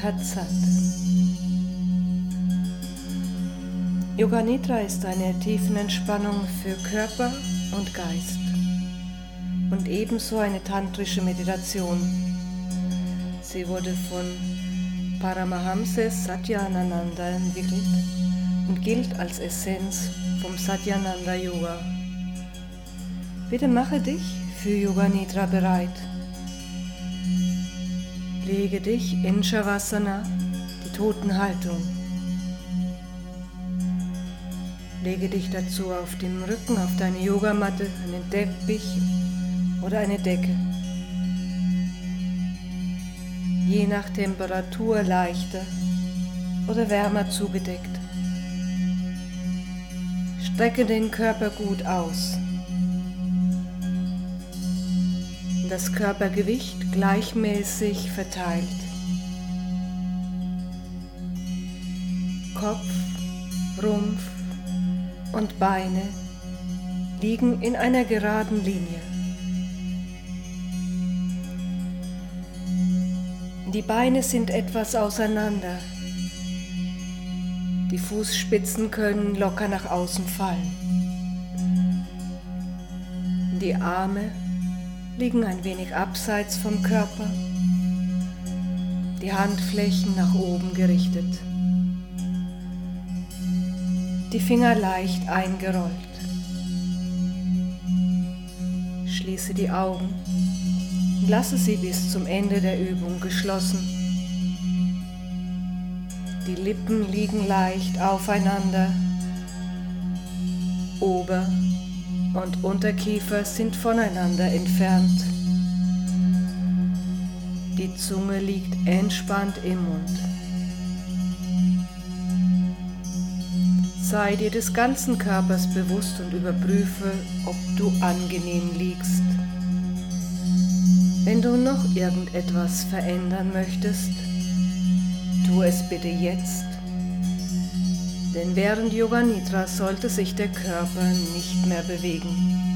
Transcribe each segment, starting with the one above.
Tat Sat. Yoga Nidra ist eine Tiefenentspannung für Körper und Geist und ebenso eine tantrische Meditation. Sie wurde von Paramahamsa Satyananda entwickelt und gilt als Essenz vom Satyananda Yoga. Bitte mache dich für Yoga Nidra bereit. Lege dich in Shavasana, die Totenhaltung. Lege dich dazu auf dem Rücken auf deine Yogamatte, einen Teppich oder eine Decke. Je nach Temperatur leichter oder wärmer zugedeckt. Strecke den Körper gut aus. Das Körpergewicht gleichmäßig verteilt. Kopf, Rumpf und Beine liegen in einer geraden Linie. Die Beine sind etwas auseinander. Die Fußspitzen können locker nach außen fallen. Die Arme liegen ein wenig abseits vom Körper, die Handflächen nach oben gerichtet. Die Finger leicht eingerollt. Schließe die Augen und lasse sie bis zum Ende der Übung geschlossen. Die Lippen liegen leicht aufeinander. Ober- und Unterkiefer sind voneinander entfernt. Die Zunge liegt entspannt im Mund. Sei dir des ganzen Körpers bewusst und überprüfe, ob du angenehm liegst. Wenn du noch irgendetwas verändern möchtest, tu es bitte jetzt, denn während Yoga Nidra sollte sich der Körper nicht mehr bewegen.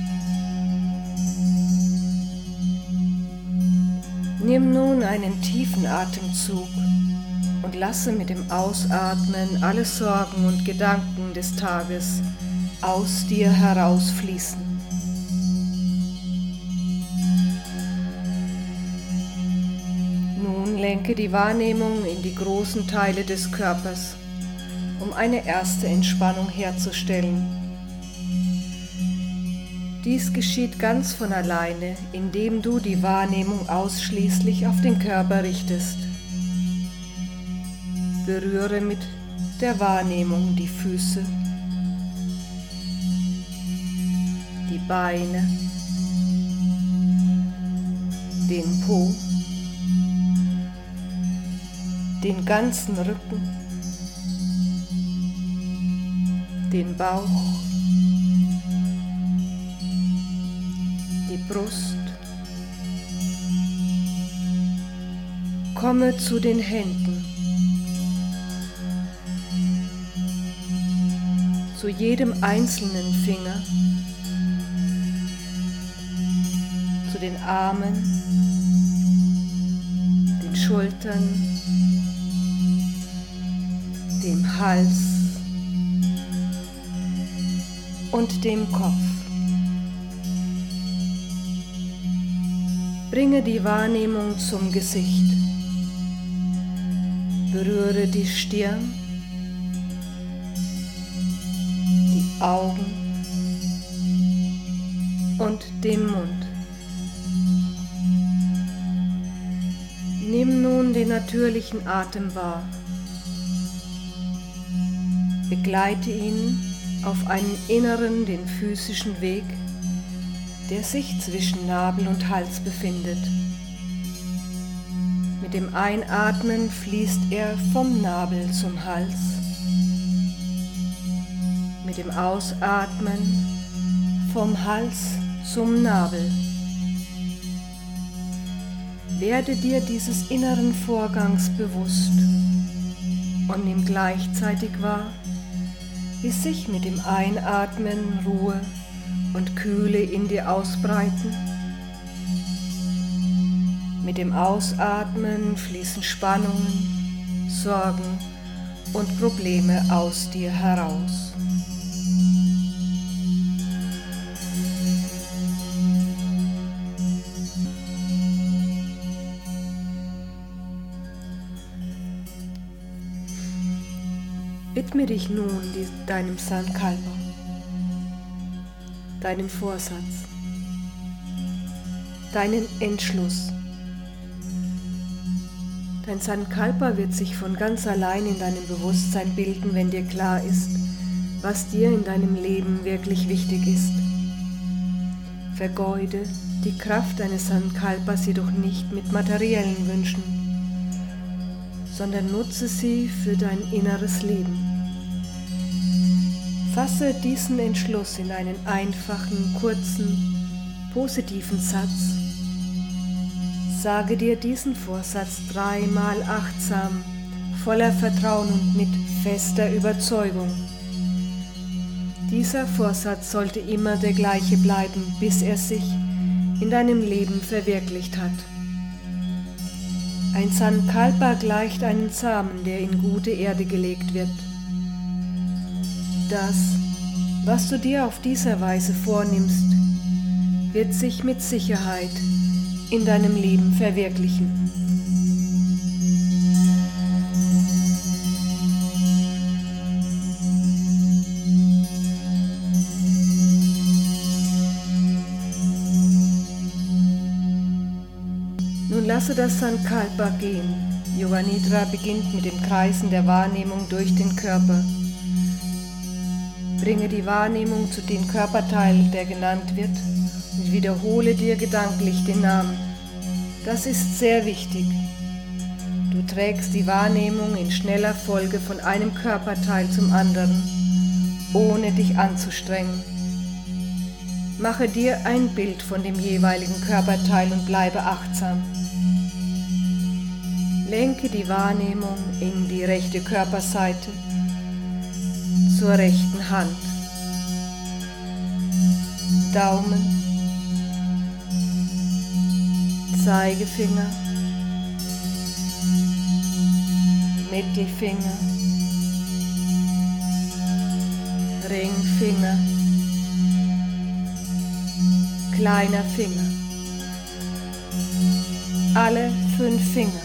Nimm nun einen tiefen Atemzug und lasse mit dem Ausatmen alle Sorgen und Gedanken des Tages aus dir herausfließen. Nun lenke die Wahrnehmung in die großen Teile des Körpers, um eine erste Entspannung herzustellen. Dies geschieht ganz von alleine, indem du die Wahrnehmung ausschließlich auf den Körper richtest. Berühre mit der Wahrnehmung die Füße, die Beine, den Po, den ganzen Rücken, den Bauch, die Brust. Komme zu den Händen, zu jedem einzelnen Finger, zu den Armen, den Schultern, dem Hals und dem Kopf. Bringe die Wahrnehmung zum Gesicht. Berühre die Stirn, die Augen und den Mund. Nimm nun den natürlichen Atem wahr. Begleite ihn auf einen inneren, den physischen Weg, der sich zwischen Nabel und Hals befindet. Mit dem Einatmen fließt er vom Nabel zum Hals. Mit dem Ausatmen vom Hals zum Nabel. Werde dir dieses inneren Vorgangs bewusst und nimm gleichzeitig wahr, wie sich mit dem Einatmen Ruhe und Kühle in dir ausbreiten. Mit dem Ausatmen fließen Spannungen, Sorgen und Probleme aus dir heraus. Widme dich nun deinem Sankalpa, deinem Vorsatz, deinen Entschluss. Dein Sankalpa wird sich von ganz allein in deinem Bewusstsein bilden, wenn dir klar ist, was dir in deinem Leben wirklich wichtig ist. Vergeude die Kraft deines Sankalpas jedoch nicht mit materiellen Wünschen, sondern nutze sie für dein inneres Leben. Fasse diesen Entschluss in einen einfachen, kurzen, positiven Satz. Sage dir diesen Vorsatz 3-mal achtsam, voller Vertrauen und mit fester Überzeugung. Dieser Vorsatz sollte immer der gleiche bleiben, bis er sich in deinem Leben verwirklicht hat. Ein Sankalpa gleicht einem Samen, der in gute Erde gelegt wird. Das, was du dir auf diese Weise vornimmst, wird sich mit Sicherheit in deinem Leben verwirklichen. Nun lasse das Sankalpa gehen. Yoga Nidra beginnt mit dem Kreisen der Wahrnehmung durch den Körper. Bringe die Wahrnehmung zu dem Körperteil, der genannt wird, und wiederhole dir gedanklich den Namen. Das ist sehr wichtig. Du trägst die Wahrnehmung in schneller Folge von einem Körperteil zum anderen, ohne dich anzustrengen. Mache dir ein Bild von dem jeweiligen Körperteil und bleibe achtsam. Lenke die Wahrnehmung in die rechte Körperseite, zur rechten Hand. Daumen, Zeigefinger, Mittelfinger, Ringfinger, kleiner Finger, alle 5 Finger,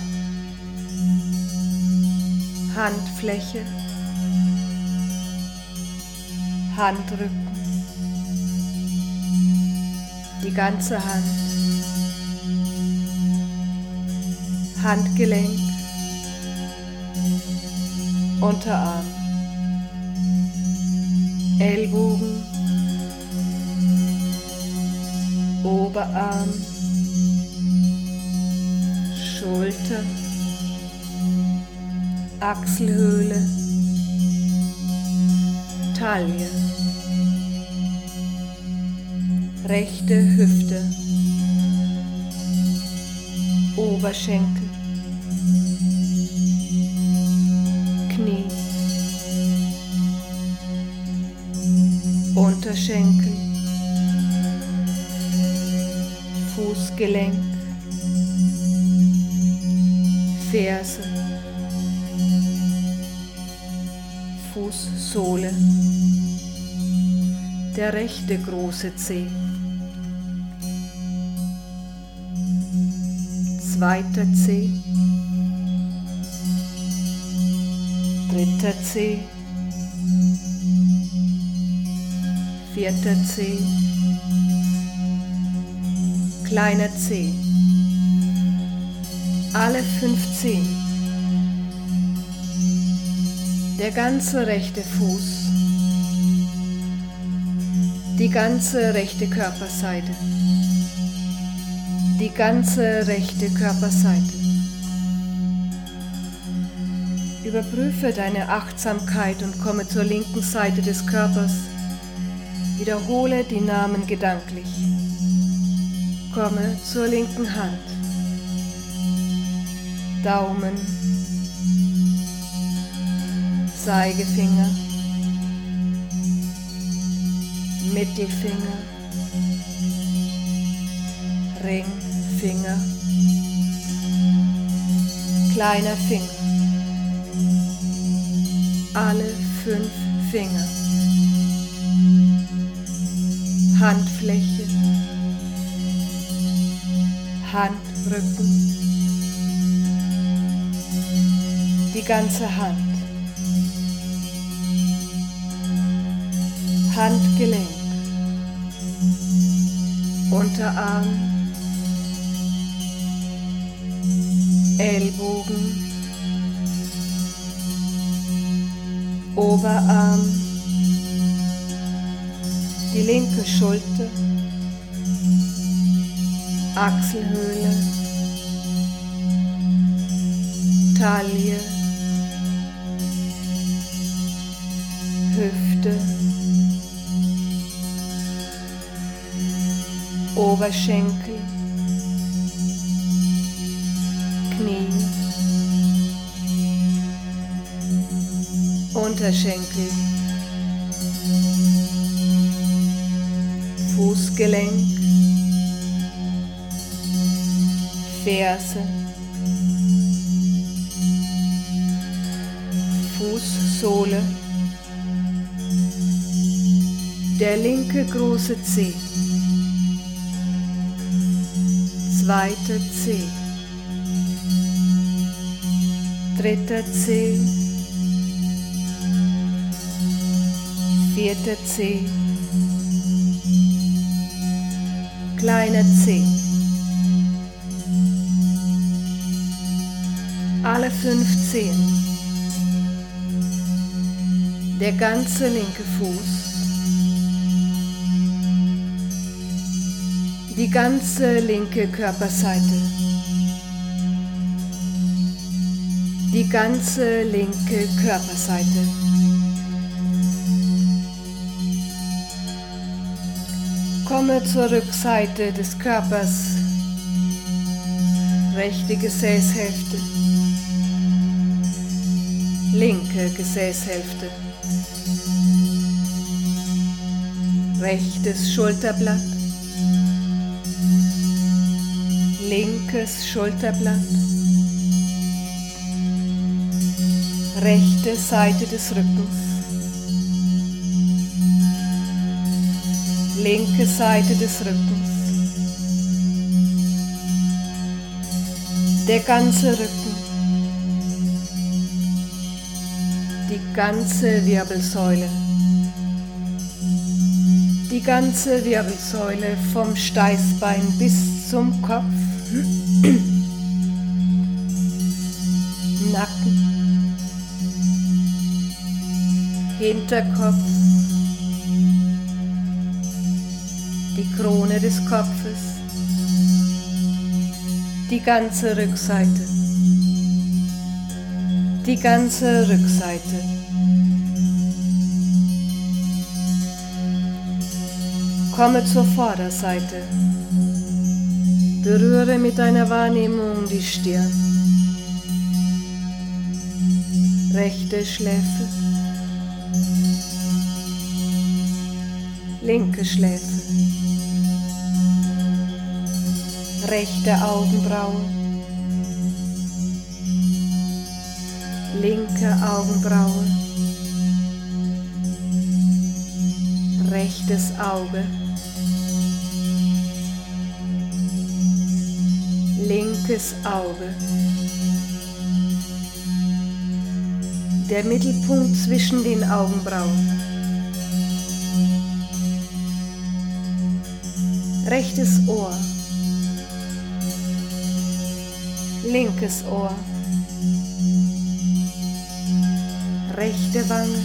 Handfläche, Handrücken, die ganze Hand, Handgelenk, Unterarm, Ellbogen, Oberarm, Schulter, Achselhöhle, Taille, rechte Hüfte, Oberschenkel, Knie, Unterschenkel, Fußgelenk, Ferse, Fußsohle, der rechte große Zeh, zweiter Zeh, dritter Zeh, vierter Zeh, kleiner Zeh, alle 5 Zehen, der ganze rechte Fuß, die ganze rechte Körperseite, die ganze rechte Körperseite. Überprüfe deine Achtsamkeit und komme zur linken Seite des Körpers. Wiederhole die Namen gedanklich. Komme zur linken Hand. Daumen, Zeigefinger, Mittelfinger, Ringfinger, kleiner Finger, alle 5 Finger, Handfläche, Handrücken, die ganze Hand, Handgelenk, Unterarm, Ellbogen, Oberarm, die linke Schulter, Achselhöhle, Taille, Hüfte, Oberschenkel, Knie, Unterschenkel, Fußgelenk, Ferse, Fußsohle, der linke große Zeh, zweiter Zeh, dritter Zeh, vierter Zeh, kleiner Zeh, alle 5 Zehen, der ganze linke Fuß, die ganze linke Körperseite, die ganze linke Körperseite. Komme zur Rückseite des Körpers, rechte Gesäßhälfte, linke Gesäßhälfte, rechtes Schulterblatt, linkes Schulterblatt, rechte Seite des Rückens, linke Seite des Rückens, der ganze Rücken, die ganze Wirbelsäule, die ganze Wirbelsäule vom Steißbein bis zum Kopf, Nacken, Hinterkopf, die Krone des Kopfes, die ganze Rückseite, die ganze Rückseite. Komme zur Vorderseite, berühre mit deiner Wahrnehmung die Stirn, rechte Schläfe, linke Schläfe, rechte Augenbraue, linke Augenbraue, rechtes Auge, linkes Auge, der Mittelpunkt zwischen den Augenbrauen, rechtes Ohr, linkes Ohr, rechte Wange,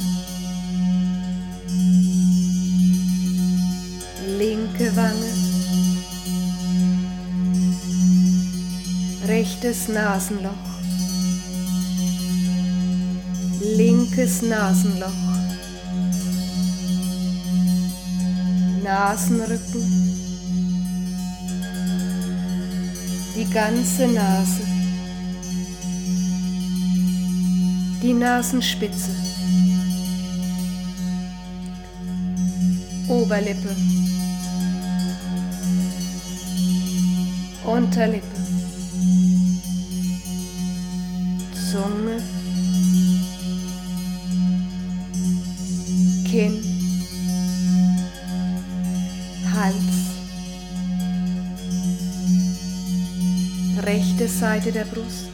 linke Wange, rechtes Nasenloch, linkes Nasenloch, Nasenrücken, die ganze Nase, die Nasenspitze, Oberlippe, Unterlippe, Zunge, Kinn, Hals, rechte Seite der Brust,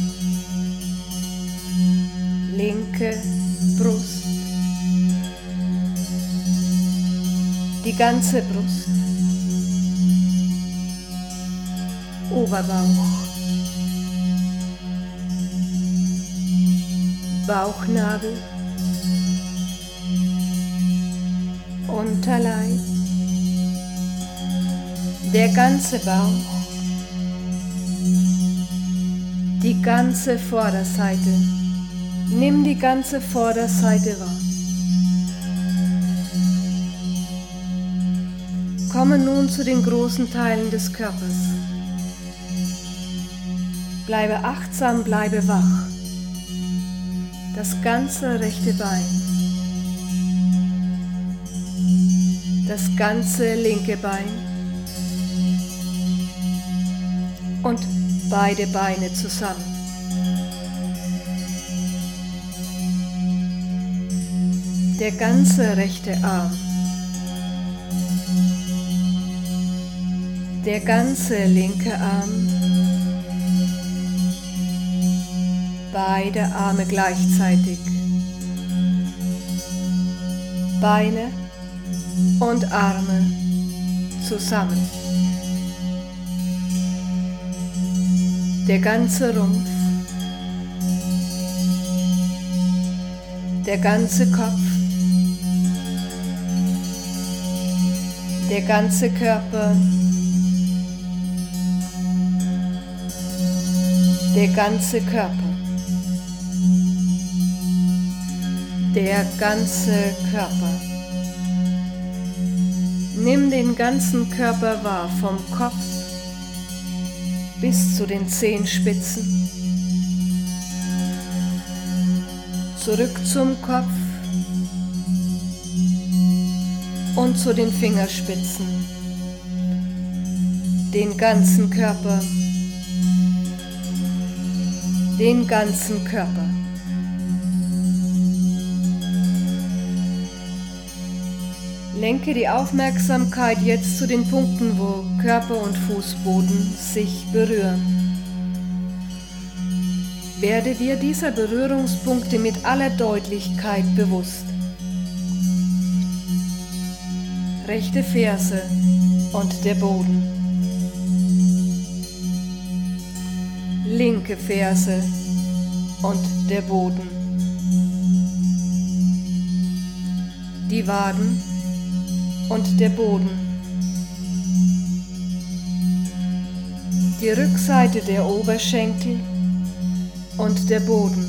linke Brust, die ganze Brust, Oberbauch, Bauchnabel, Unterleib, der ganze Bauch, die ganze Vorderseite. Nimm die ganze Vorderseite wahr. Komme nun zu den großen Teilen des Körpers. Bleibe achtsam, bleibe wach. Das ganze rechte Bein, das ganze linke Bein und beide Beine zusammen. Der ganze rechte Arm, der ganze linke Arm, beide Arme gleichzeitig, Beine und Arme zusammen, der ganze Rumpf, der ganze Kopf, der ganze Körper, der ganze Körper. Der ganze Körper. Nimm den ganzen Körper wahr, vom Kopf bis zu den Zehenspitzen. Zurück zum Kopf und zu den Fingerspitzen. Den ganzen Körper. Den ganzen Körper. Lenke die Aufmerksamkeit jetzt zu den Punkten, wo Körper und Fußboden sich berühren. Werde dir dieser Berührungspunkte mit aller Deutlichkeit bewusst. Rechte Ferse und der Boden. Linke Ferse und der Boden. Die Waden und der Boden. Die Rückseite der Oberschenkel und der Boden.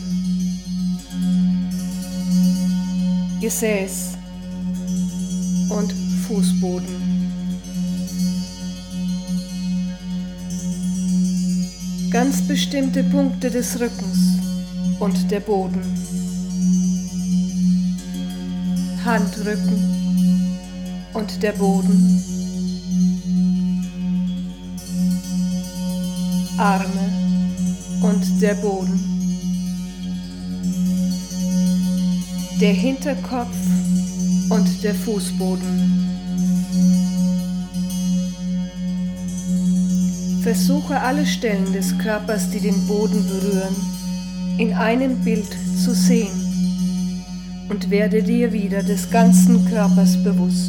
Gesäß und Fußboden. Ganz bestimmte Punkte des Rückens und der Boden. Handrücken und der Boden, Arme und der Boden, der Hinterkopf und der Fußboden. Versuche alle Stellen des Körpers, die den Boden berühren, in einem Bild zu sehen und werde dir wieder des ganzen Körpers bewusst.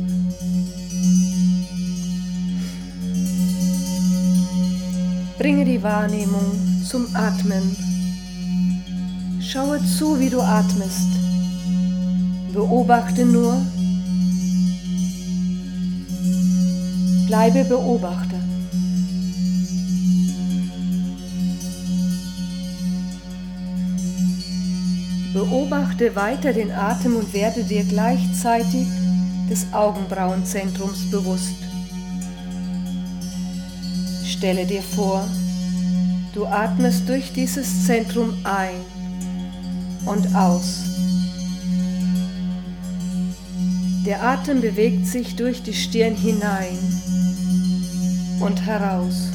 Bringe die Wahrnehmung zum Atmen. Schaue zu, wie du atmest. Beobachte nur. Bleibe Beobachter. Beobachte weiter den Atem und werde dir gleichzeitig des Augenbrauenzentrums bewusst. Stelle dir vor, du atmest durch dieses Zentrum ein und aus. Der Atem bewegt sich durch die Stirn hinein und heraus.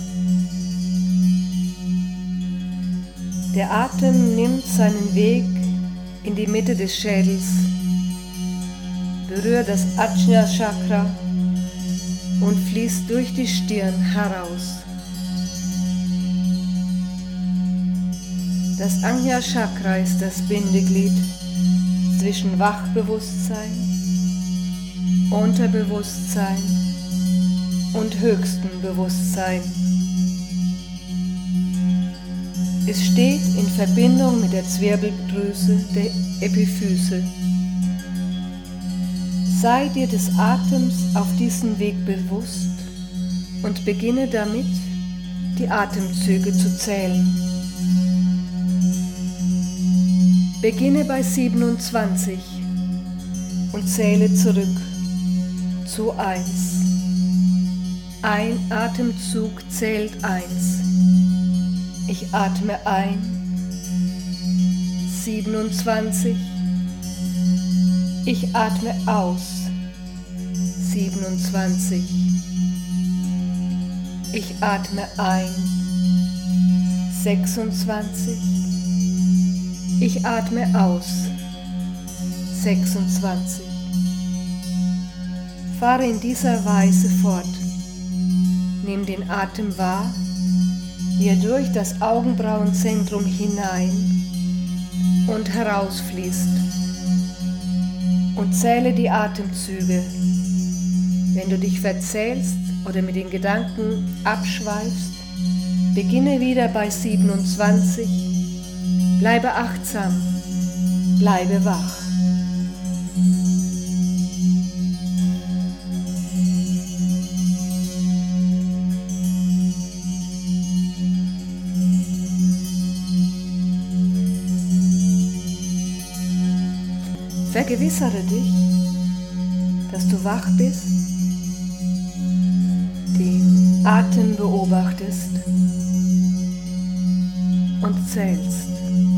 Der Atem nimmt seinen Weg in die Mitte des Schädels berührt das Ajna Chakra und fließt durch die Stirn heraus. Das Ajna Chakra ist das Bindeglied zwischen Wachbewusstsein, Unterbewusstsein und höchstem Bewusstsein. Es steht in Verbindung mit der Zwirbeldrüse der Epiphyse. Sei dir des Atems auf diesem Weg bewusst und beginne damit, die Atemzüge zu zählen. Beginne bei 27 und zähle zurück zu 1. Ein Atemzug zählt 1. Ich atme ein, 27. Ich atme aus, 27. Ich atme ein, 26. Ich atme aus, 26. Fahre in dieser Weise fort. Nimm den Atem wahr, wie er durch das Augenbrauenzentrum hinein und herausfließt. Und zähle die Atemzüge. Wenn du dich verzählst oder mit den Gedanken abschweifst, beginne wieder bei 27. Bleibe achtsam, bleibe wach. Vergewissere dich, dass du wach bist, den Atem beobachtest und zählst.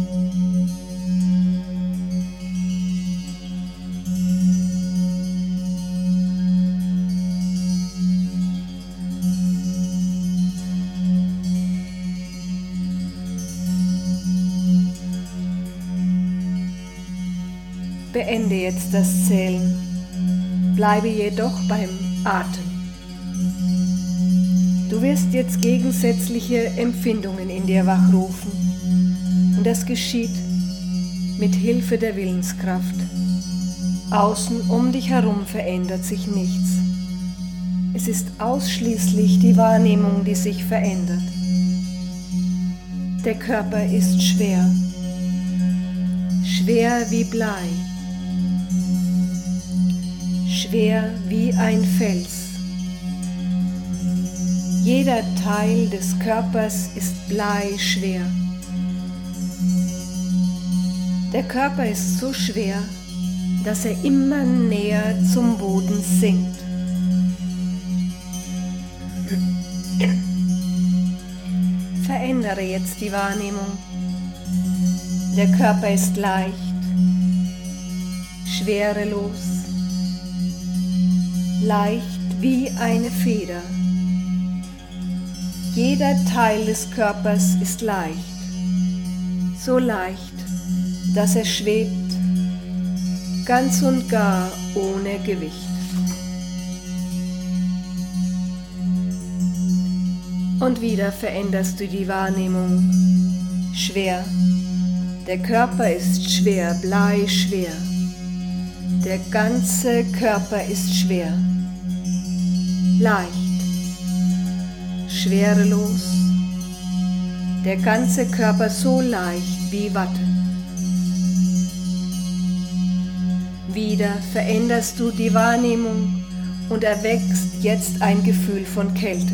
Beende jetzt das Zählen, bleibe jedoch beim Atem. Du wirst jetzt gegensätzliche Empfindungen in dir wachrufen und das geschieht mit Hilfe der Willenskraft. Außen um dich herum verändert sich nichts. Es ist ausschließlich die Wahrnehmung, die sich verändert. Der Körper ist schwer, schwer wie Blei. Schwer wie ein Fels. Jeder Teil des Körpers ist bleischwer. Der Körper ist so schwer, dass er immer näher zum Boden sinkt. Verändere jetzt die Wahrnehmung. Der Körper ist leicht, schwerelos, leicht wie eine Feder. Jeder Teil des Körpers ist leicht, so leicht, dass er schwebt, ganz und gar ohne Gewicht. Und wieder veränderst du die Wahrnehmung. Schwer. Der Körper ist schwer, bleischwer. Der ganze Körper ist schwer. Leicht, schwerelos, der ganze Körper so leicht wie Watte. Wieder veränderst du die Wahrnehmung und erweckst jetzt ein Gefühl von Kälte.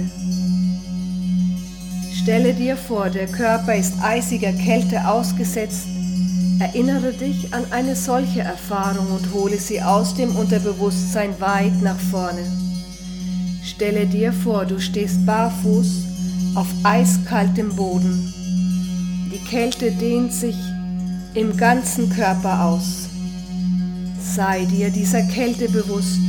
Stelle dir vor, der Körper ist eisiger Kälte ausgesetzt. Erinnere dich an eine solche Erfahrung und hole sie aus dem Unterbewusstsein weit nach vorne. Stelle dir vor, du stehst barfuß auf eiskaltem Boden. Die Kälte dehnt sich im ganzen Körper aus. Sei dir dieser Kälte bewusst.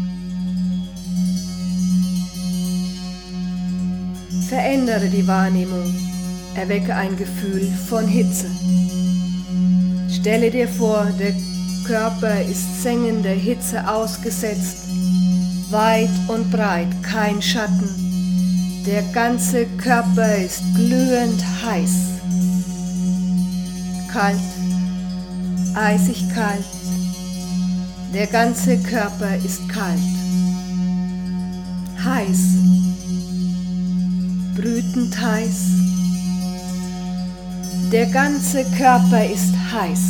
Verändere die Wahrnehmung, erwecke ein Gefühl von Hitze. Stelle dir vor, der Körper ist sengender Hitze ausgesetzt, weit und breit kein Schatten. Der ganze Körper ist glühend heiß. Kalt, eisig kalt. Der ganze Körper ist kalt. Heiß, brütend heiß. Der ganze Körper ist heiß.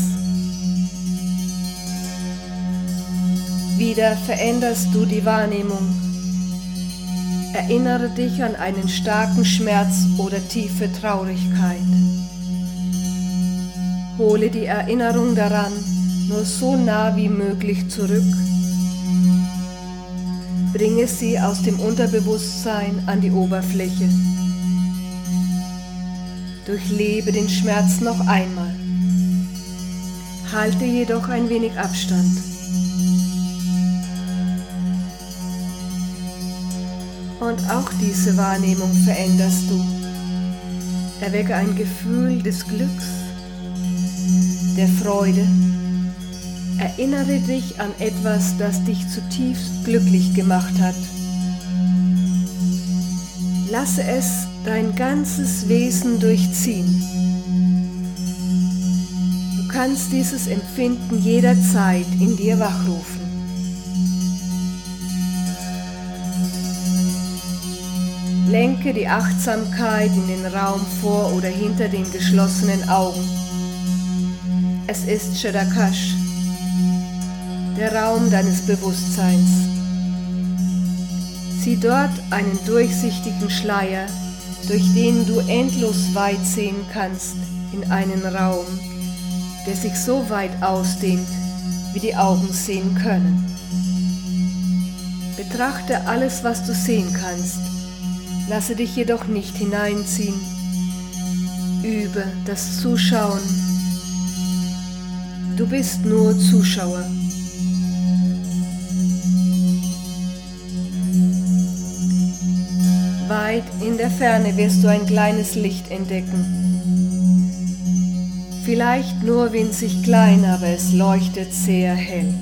Wieder veränderst du die Wahrnehmung. Erinnere dich an einen starken Schmerz oder tiefe Traurigkeit. Hole die Erinnerung daran nur so nah wie möglich zurück. Bringe sie aus dem Unterbewusstsein an die Oberfläche. Durchlebe den Schmerz noch einmal. Halte jedoch ein wenig Abstand. Und auch diese Wahrnehmung veränderst du. Erwecke ein Gefühl des Glücks, der Freude. Erinnere dich an etwas, das dich zutiefst glücklich gemacht hat. Lasse es dein ganzes Wesen durchziehen. Du kannst dieses Empfinden jederzeit in dir wachrufen. Lenke die Achtsamkeit in den Raum vor oder hinter den geschlossenen Augen. Es ist Shadakash, der Raum deines Bewusstseins. Sieh dort einen durchsichtigen Schleier, durch den du endlos weit sehen kannst in einen Raum, der sich so weit ausdehnt, wie die Augen sehen können. Betrachte alles, was du sehen kannst. Lasse dich jedoch nicht hineinziehen. Übe das Zuschauen. Du bist nur Zuschauer. Weit in der Ferne wirst du ein kleines Licht entdecken. Vielleicht nur winzig klein, aber es leuchtet sehr hell.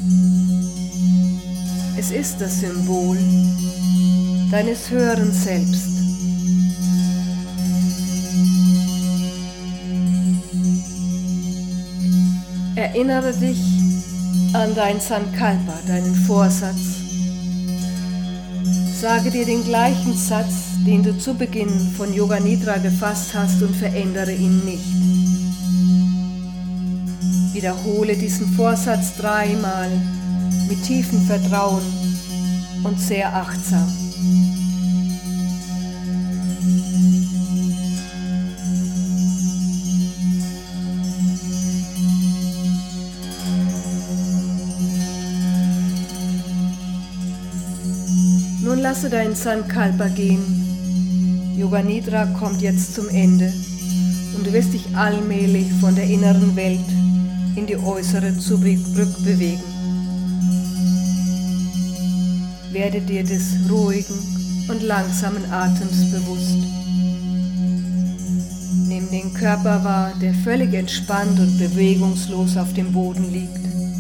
Es ist das Symbol deines höheren Selbst. Erinnere dich an dein Sankalpa, deinen Vorsatz. Sage dir den gleichen Satz, den du zu Beginn von Yoga Nidra gefasst hast, und verändere ihn nicht. Wiederhole diesen Vorsatz 3-mal mit tiefem Vertrauen und sehr achtsam. Nun lasse dein Sankalpa gehen. Yoga Nidra kommt jetzt zum Ende und du wirst dich allmählich von der inneren Welt in die äußere zurückbewegen. Werde dir des ruhigen und langsamen Atems bewusst. Nimm den Körper wahr, der völlig entspannt und bewegungslos auf dem Boden liegt.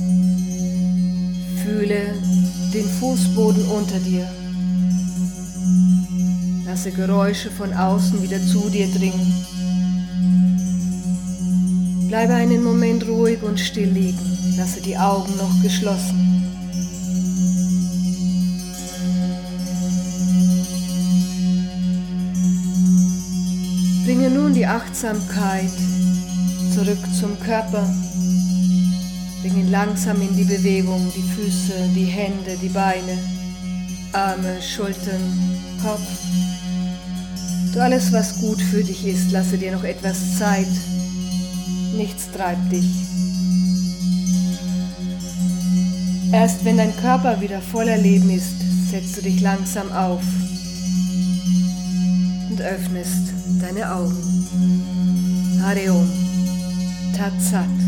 Fühle den Fußboden unter dir. Lasse Geräusche von außen wieder zu dir dringen. Bleibe einen Moment ruhig und still liegen. Lasse die Augen noch geschlossen. Bringe nun die Achtsamkeit zurück zum Körper. Bring ihn langsam in die Bewegung, die Füße, die Hände, die Beine, Arme, Schultern, Kopf. Tu alles, was gut für dich ist, lasse dir noch etwas Zeit. Nichts treibt dich. Erst wenn dein Körper wieder voller Leben ist, setzt du dich langsam auf und öffnest deine Augen. Hare Om, Tat Sat.